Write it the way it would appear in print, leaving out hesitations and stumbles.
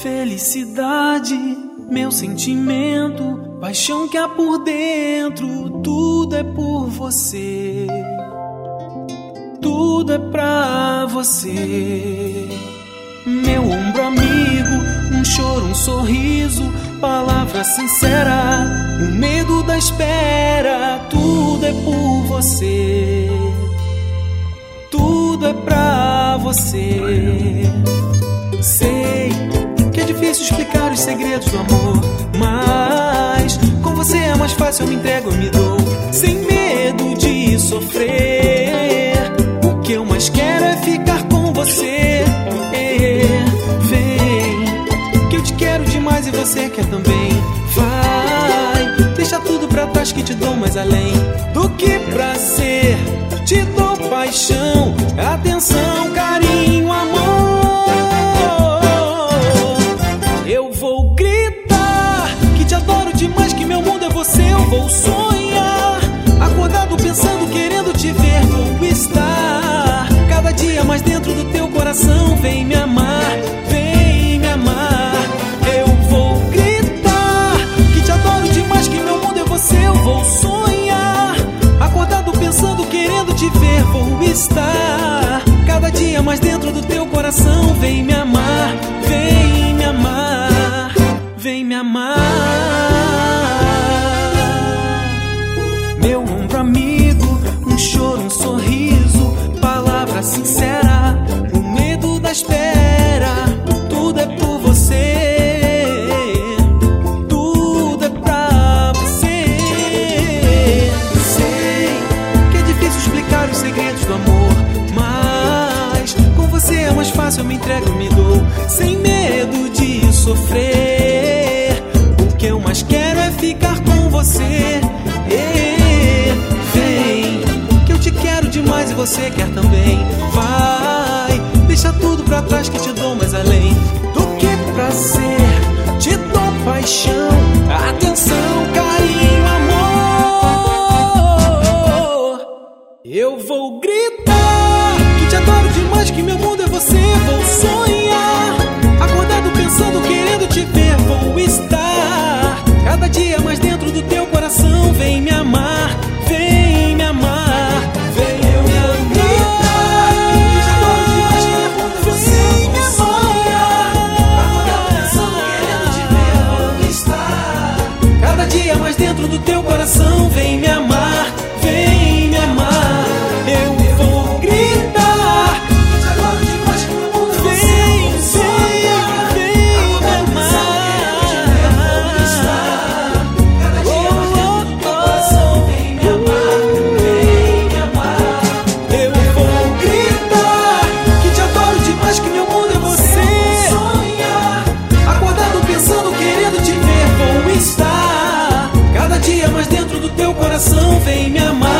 Felicidade, meu sentimento, paixão que há por dentro, tudo é por você, tudo é pra você. Meu ombro amigo, um choro, um sorriso, palavra sincera, o medo da espera, tudo é por você, tudo é pra você. Sei que é difícil explicar os segredos do amor, mas com você é mais fácil, eu me entrego, eu me dou, sem medo de sofrer. O que eu mais quero é ficar com você. Vem, que eu te quero demais e você quer também. Vai, deixa tudo pra trás que te dou mais além do que prazer. Te dou paixão, atenção, carinho, amor. Eu vou gritar que te adoro demais, que meu mundo é você. Eu vou sonhar, acordado pensando, querendo te ver. Vou estar cada dia mais dentro do teu coração. Vem me amar, vem me amar. Eu vou gritar que te adoro demais, que meu mundo é você. Eu vou sonhar, acordado pensando, querendo te ver. Vou estar cada dia mais dentro do teu coração. Vem me amar, vem me amar, vem me amar. Meu ombro amigo, um choro, um sorriso, palavra sincera, o medo da espera, tudo é por você, tudo é pra você. Sei que é difícil explicar os segredos do amor, mas com você é mais fácil, eu me entrego, eu me dou, sem medo de sofrer. O que eu mais quero é ficar com você. Vem, que eu te quero demais e você quer também. Vai, deixa tudo pra trás que te dou mais além do que prazer. Te dou paixão, atenção, carinho, amor. Eu vou gritar que te adoro demais, que meu mundo é você. Vou sonhar, acordado pensando, querendo te ver. Vou estar cada dia mais dentro do teu coração. Vem me amar, vem me amar, vem eu me amar. Que te adoro demais, que meu mundo é você. Vou sonhar, acordado pensando, querendo te ver. Vou estar cada dia mais dentro do teu coração. Vem me amar, vem me amar. Eu vou gritar que te adoro demais, que meu mundo é você. Vou sonhar, vem me amar. Vou estar cada dia mais dentro do teu coração. Vem me amar, vem me amar. Eu vou gritar que te adoro demais, que meu mundo é você. Vou sonhar, acordado pensando, querendo te ver. Vou estar cada dia mais dentro do teu coração. Vem me amar.